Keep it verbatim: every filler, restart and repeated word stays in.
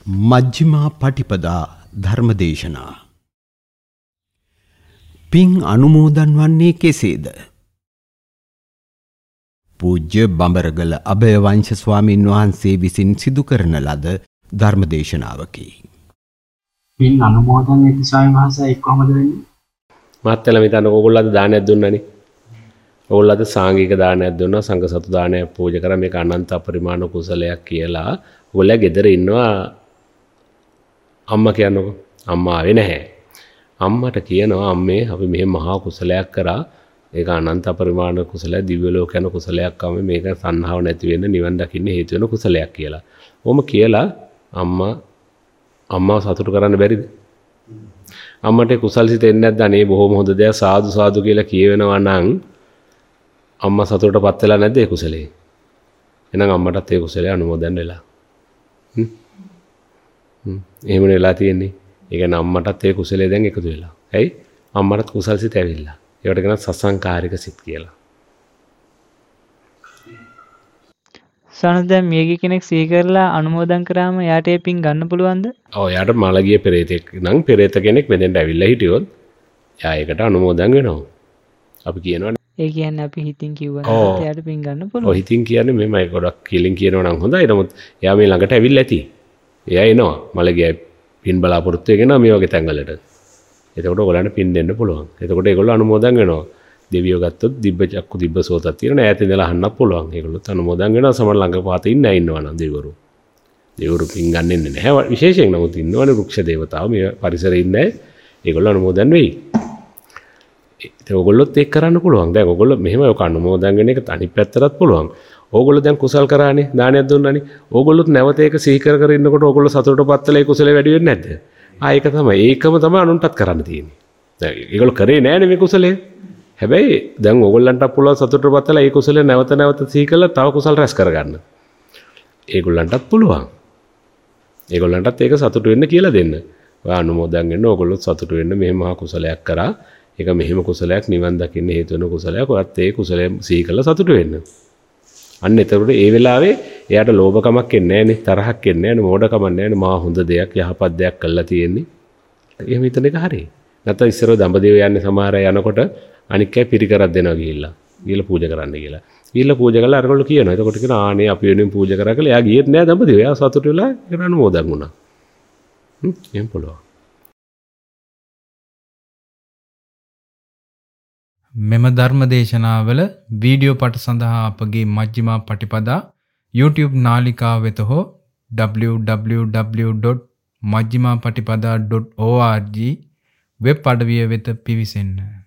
මජ්ක්‍ධිමා පටිපදා ධර්මදේශනා. පින් අනුමෝදන් වන්නේ කෙසේද? පූජ්‍ය බඹරගල අභයවංශ ස්වාමීන් වහන්සේ විසින් සිදු කරන ලද ධර්මදේශනාවකි. පින් අනුමෝදන් නැති ස්වාමීන් වහන්සේ කොහොමද වෙන්නේ? මාත්‍යල මිතන ඕගොල්ලෝ අද දානයක් දුන්නනේ. ඕගොල්ලෝ අද සාංගික දානයක් දුන්නා, සංඝ සතු දානයක් පූජා කරා. මේක අනන්ත අපරිමාණ කුසලයක් කියලා. ඕගොල්ලෝ ගෙදර ඉන්නවා. අම්මා කියනකො අම්මා ආවේ නැහැ. අම්මට කියනවා අම්මේ අපි මෙහෙම මහා කුසලයක් කරා. ඒක අනන්ත අපරිමාණ කුසලයක්, දිව්‍ය ලෝක යන කුසලයක්. අම්මේ මේක සංහාව නැති වෙන්න, නිවන් දකින්න හේතු වෙන කුසලයක් කියලා. ඔහොම කියලා අම්මා අම්මාව සතුටු කරන්න බැරිද? අම්මට කුසල් සිත එන්නේ නැද්ද? අනේ බොහොම හොඳ දෙයක් සාදු සාදු කියලා කියවෙනවා නම් අම්මා සතුටටපත් වෙලා නැද්ද ඒ කුසලේ? එහෙනම් අම්මටත් ඒ කුසලේ අනුමෝදන් වෙලා. හ්ම්. හ්ම්. එහෙම වෙලා තියෙන්නේ. ඒ කියන්නේ අම්මටත් ඒ කුසලේ දැන් එකතු වෙලා. ඇයි? අම්මටත් කුසල් සිත ඇවිල්ලා. ඒකට කියනවා සසංකාරික සිත් කියලා. සනද දැන් මියගිය කෙනෙක් සිහි කරලා අනුමෝදන් කරාම යාට ඒ පින් ගන්න පුළුවන්ද? ඔව් යාට මළගිය පෙරේතෙක් නම් පෙරේත කෙනෙක් මෙතෙන්ට ඇවිල්ලා හිටියොත් යා ඒකට අනුමෝදන් වෙනවා. අපි කියනවා ඒ කියන්නේ අපි හිතින් කිව්වනම් යාට පින් ගන්න පුළුවන්. ඔව් හිතින් කියන්නේ මෙමය ගොඩක් කිලින් කියනවා නම් හොඳයි. නමුත් එයා මේ ළඟට ඇවිල්ලා ඇති. එයා එනවා මළගිය පින් බලාපොරොත්තු වෙගෙන මේ වගේ තැන්වලට. එතකොට ඔයගොල්ලන්ට පින් දෙන්න පුළුවන්. එතකොට ඒගොල්ලෝ අනුමෝදන් වෙනවා. දෙවියෝ ගත්තොත් දිබ්බ චක්කු දිබ්බ සෝතක් තියෙන ඈත ඉඳලා අහන්නත් පුළුවන්. ඒගොල්ලොත් අනුමෝදන් වෙනවා. සමහර ළඟ පාත ඉන්නේ ඉන්නවා නම් දෙවිවරු. දෙවිවරු පින් ගන්නෙ නැහැ විශේෂයෙන්. නමුත් ඉන්නවනේ වෘක්ෂ දේවතාවෝ මේ පරිසරේ ඉන්නේ. ඒගොල්ලෝ අනුමෝදන් වෙයි. ඒක ඔයගොල්ලොත් ඒක කරන්න පුළුවන්. දැන් ඔයගොල්ලෝ මෙහෙම ඔක අනුමෝදන් වෙන එක අනිත් පැත්තටත් පුළුවන්. ඕගොල්ලෝ දැන් කුසල් කරානේ, දානයක් දුන්නානේ. ඕගොල්ලොත් නැවත ඒක සිහි කර කර ඉන්නකොට ඕගොල්ලෝ සතුටටපත් වෙලා ඒ කුසලේ වැඩි වෙන්නේ නැද්ද? ආ ඒක තමයි. ඒකම තමයි අනුන්ටත් කරන්න තියෙන්නේ. දැන් ඒගොල්ලෝ කරේ නෑනේ මේ කුසලේ. හැබැයි දැන් ඕගොල්ලන්ට පුළුවන් සතුටටපත් වෙලා ඒ කුසලේ නැවත නැවත සිහි කරලා තව කුසල් රැස් කරගන්න. ඒගොල්ලන්ටත් පුළුවන්. ඒගොල්ලන්ටත් ඒක සතුට වෙන්න කියලා දෙන්න. ඔය අනුමෝදන් වෙන්න ඕගොල්ලොත් සතුට වෙන්න මෙහෙම මහා කුසලයක් කරා. ඒක මෙහෙම කුසලයක් නිවන් දකින්න හේතු වෙන කුසලයක්. ඔයත් ඒ කුසලයේ සිහි කරලා සතුට වෙන්න. අන්න එතකොට ඒ වෙලාවේ එයාට ලෝභකමක් එන්නේ නැහනේ, තරහක් එන්නේ නැහනේ, මෝඩකමක් නැහනේ. මහා හොඳ දෙයක්, යහපත් දෙයක් කළා තියෙන්නේ. එහෙම හිතන එක හරියි. නැත්නම් ඉස්සරව දඹදිව යන්නේ සමහර අය යනකොට අනික් අය පිරිකරක් දෙනවා ගිහිල්ලා. ගිහිල්ලා පූජා කරන්න කියලා. ගිහිල්ලා පූජා කළා අරගොල්ලෝ කියනවා. එතකොට කියනවා ආනේ අපි වෙනුවෙන් පූජා කරා කියලා. එයා ගියෙත් නෑ දඹදිව. එයා සතුටු වෙලා ඒකට අනුමෝදන් වුණා. හ්ම් එහෙම පුළුවන්. මෙම ධර්ම දේශනාවල වීඩියෝ පට සඳහා අපගේ මජ්ක්‍ධිමා පටිපදා YouTube නාලිකාව වෙත හෝ double-u double-u double-u dot majjhimaapatipada dot org web අඩවිය වෙත පිවිසෙන්න.